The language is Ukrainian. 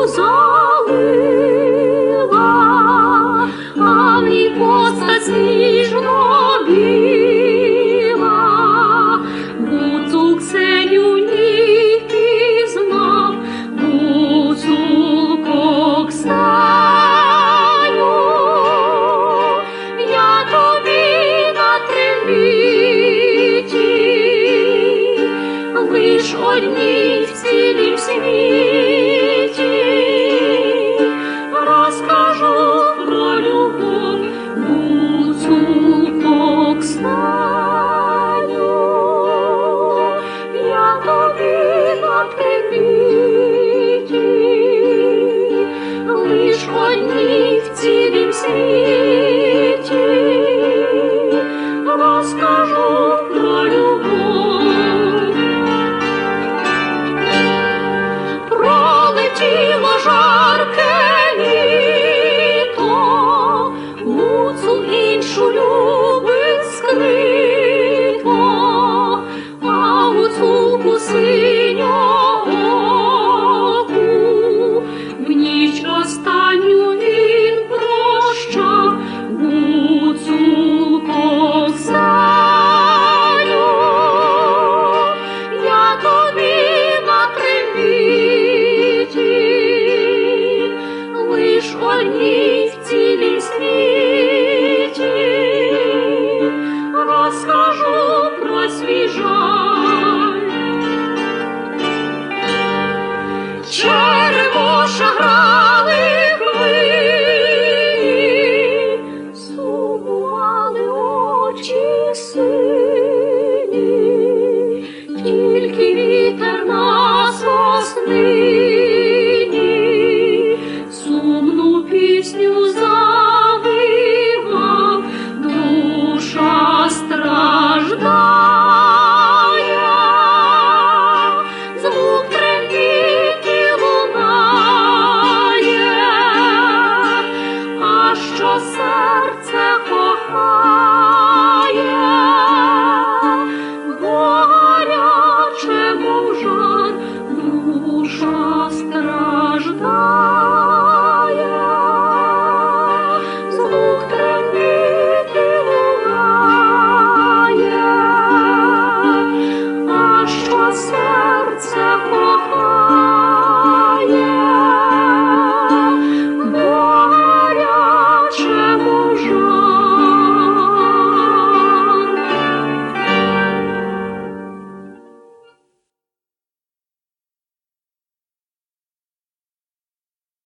залила, а в ній постать сніжно-біла. Гуцул Ксеню не пізнав, гуцул Оксаню. Я тобі на трембіті лиш одній в цілім світі розкажу про любов гуцулку Оксаню. Я тобі на трембіті лиш одній в цілім світі розкажу про любов. Пролетіло жар